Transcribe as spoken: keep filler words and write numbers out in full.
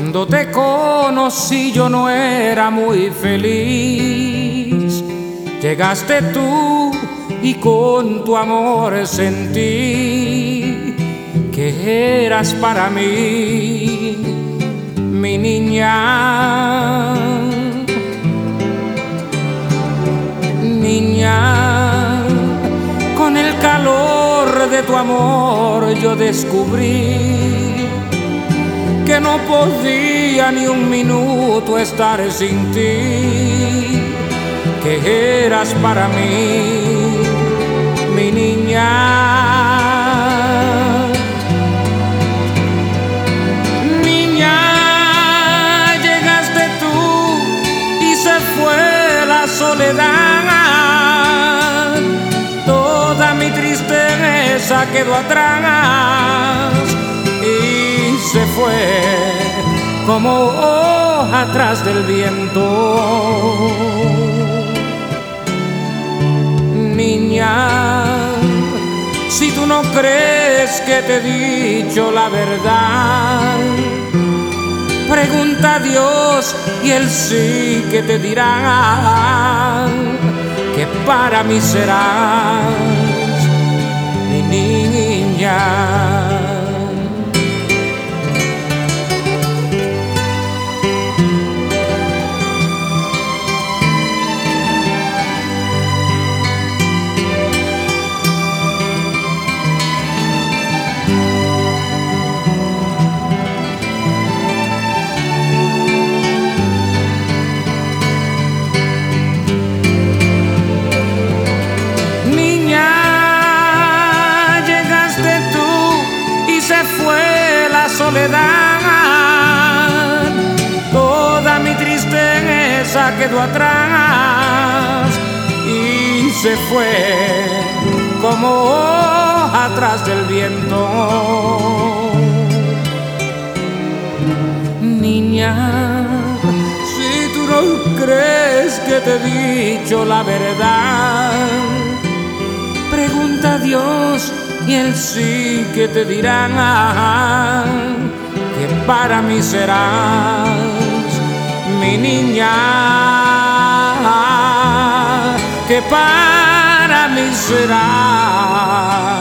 Cuando te conocí yo no era muy feliz. Llegaste tú y con tu amor sentí que eras para mí, mi niña. Niña, con el calor de tu amor yo descubrí que no podía ni un minuto estar sin ti, que eras para mí, mi niña. Niña, llegaste tú y se fue la soledad, toda mi tristeza quedó atrás y se fue como hoja tras del viento. Niña, si tú no crees que te he dicho la verdad, pregunta a Dios y Él sí que te dirá que para mí serás mi niña. Fue la soledad, toda mi tristeza quedó atrás y se fue como hoja tras del viento. Niña, si tú no crees que te he dicho la verdad, pregunta a Dios y Él sí que te dirá que para mí serás mi niña, que para mí serás